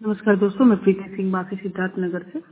नमस्कार दोस्तों, मैं प्रीति सिंह बासी सिद्धार्थ नगर से।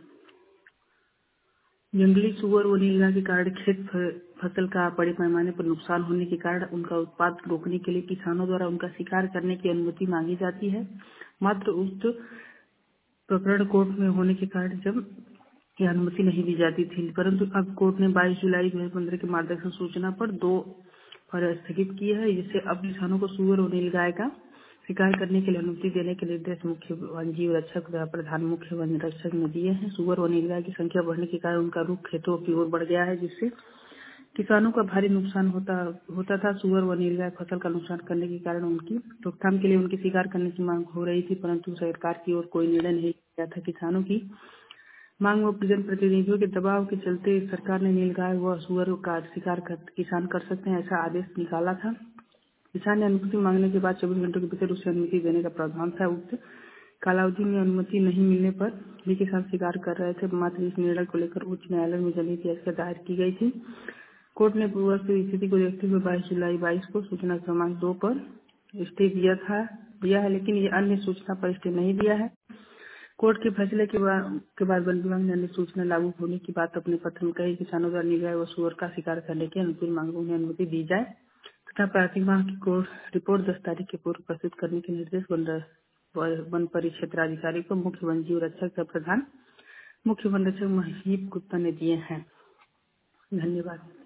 जंगली सुअर व नीलगाय के कारण खेत फसल का बड़े पैमाने पर नुकसान होने के कारण उनका उत्पाद रोकने के लिए किसानों द्वारा उनका शिकार करने की अनुमति मांगी जाती है। मात्र उक्त प्रकरण कोर्ट में होने के कारण जब यह अनुमति नहीं दी जाती थी, परंतु अब कोर्ट ने 22 जुलाई 2015 के मार्गदर्शन सूचना पर 2 पर स्थगित की है, जिससे अब किसानों को सुअर और नीलगाय का शिकार करने के लिए अनुमति देने के निर्देश मुख्य वन जीव रक्षक तथा प्रधान मुख्य वन रक्षक ने दिए हैं। सुअर और नीलगाय की संख्या बढ़ने के कारण उनका रुख खेतों की ओर बढ़ गया है, जिससे किसानों का भारी नुकसान होता था। सुअर व नीलगाय फसल का नुकसान करने के कारण उनकी रोकथाम के लिए उनकी शिकार करने की मांग हो रही थी, परंतु सरकार की ओर कोई निर्णय नहीं लिया था। किसानों की मांग व जनप्रतिनिधियों के दबाव के चलते सरकार ने नीलगाय व सुअर का शिकार किसान कर सकते हैं ऐसा आदेश निकाला था। किसान ने अनुमति मांगने के बाद 24 घंटों के भीतर उसे अनुमति देने का प्रावधान था। उक्त कालावधि में अनुमति नहीं मिलने पर भी किसान शिकार कर रहे थे। मात्र इस निर्णय को लेकर उच्च न्यायालय में जनहित याचिका दायर की गई थी। कोर्ट ने पूर्व की स्थिति को देखते हुए 22 जुलाई 22 को सूचना क्रमांक 2 पर स्टे दिया है, लेकिन ये अन्य सूचना पर स्टे नहीं दिया है। कोर्ट के फैसले के बाद वन विभाग ने अन्य सूचना लागू होने की बात अपने पत्र में कही। किसानों द्वारा नीलगाय व सुअर का शिकार करने की अनुकूल मांगों में अनुमति दी जाए तथा प्राथमिक मांग की रिपोर्ट 10 तारीख के पूर्व प्रस्तुत करने के निर्देश वन परिक्षेत्राधिकारी को मुख्य वन जीव रक्षक का प्रधान मुख्य वन रक्षक महीप गुप्ता ने दिए हैं। धन्यवाद।